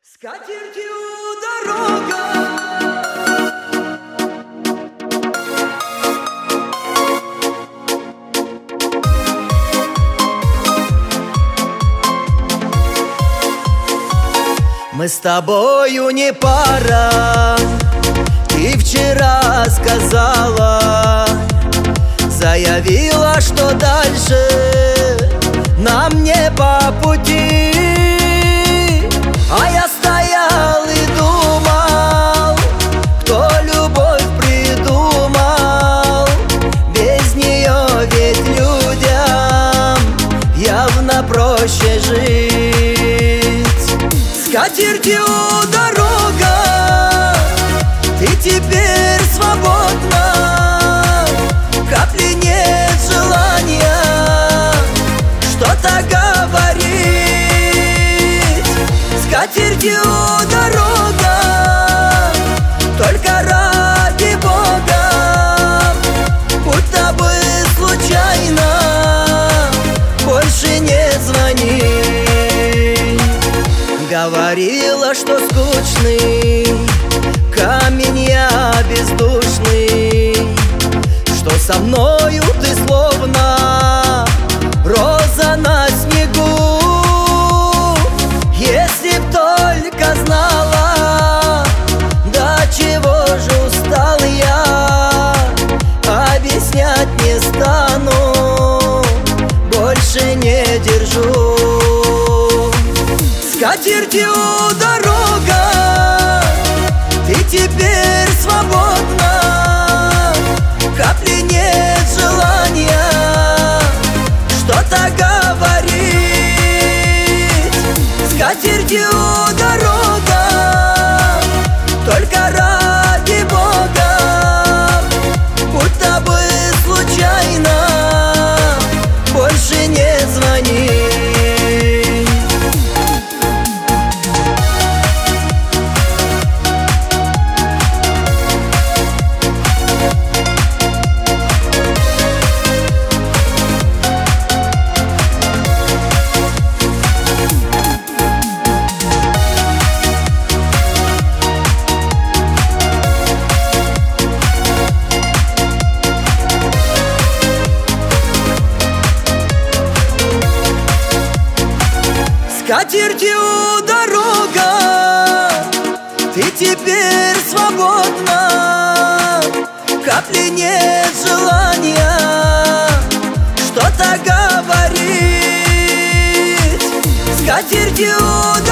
Скатертью дорога. Мы с тобою не пара, ты вчера сказала, заявила, что дальше нам не по пути. А я стоял и думал, кто любовь придумал. Без нее ведь людям явно проще жить. Скатертью дорога, ты теперь свободна. Капли нет желания что-то говорить. Скатертью дорога, только ради Бога, будто бы случайно больше не звони. Говорила, что скучный камень я бездушный, что со мною ты словно роза на снегу. Если б только знала, до чего же устал я, объяснять не стану, больше не держу. Скатертью дорога, ты теперь свободна. Капли нет желания что-то говорить. Скатертью дорога, только ради Бога, будто бы случайно больше не звони. Скатертью дорога, ты теперь свободна. Капли нет желания что-то говорить. Скатертью